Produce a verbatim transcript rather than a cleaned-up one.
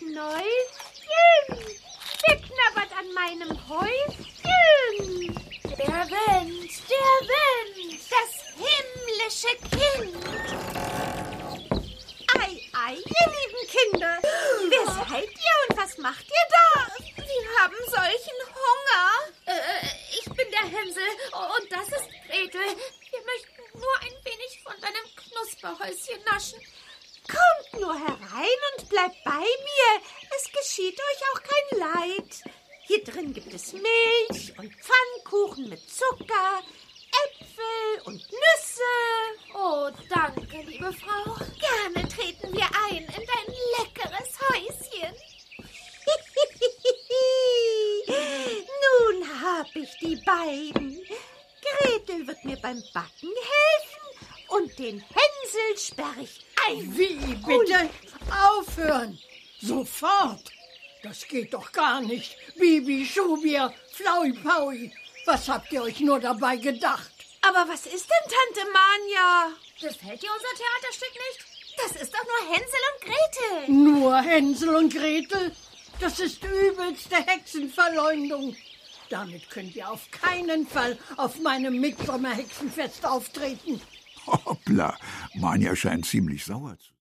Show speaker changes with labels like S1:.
S1: Mäuschen, wer knabbert an meinem Häuschen?
S2: Der Wind, der Wind, das himmlische Kind.
S1: Ei, ei, ihr lieben Kinder, wer seid ihr und was macht ihr da?
S2: Wir haben solchen Hunger. Äh, ich bin der Hänsel und das ist Gretel. Wir möchten nur ein wenig von deinem Knusperhäuschen naschen.
S1: Kommt nur herein und bleibt bei mir. Es geschieht euch auch kein Leid. Hier drin gibt es Milch und Pfannkuchen mit Zucker, Äpfel und Nüsse.
S2: Oh, danke, liebe Frau. Gerne treten wir ein in dein leckeres Häuschen.
S1: Nun hab ich die beiden. Gretel wird mir beim Backen helfen und den Hänsel sperr ich ein.
S3: Wie bitte? Aufhören! Sofort! Das geht doch gar nicht. Bibi, Schubier, Flaui, Paui. Was habt ihr euch nur dabei gedacht?
S1: Aber was ist denn, Tante Manja?
S2: Gefällt dir unser Theaterstück nicht? Das ist doch nur Hänsel und Gretel.
S3: Nur Hänsel und Gretel? Das ist übelste Hexenverleumdung. Damit könnt ihr auf keinen Fall auf meinem Mitsommerhexenfest auftreten.
S4: Hoppla, Manja scheint ziemlich sauer zu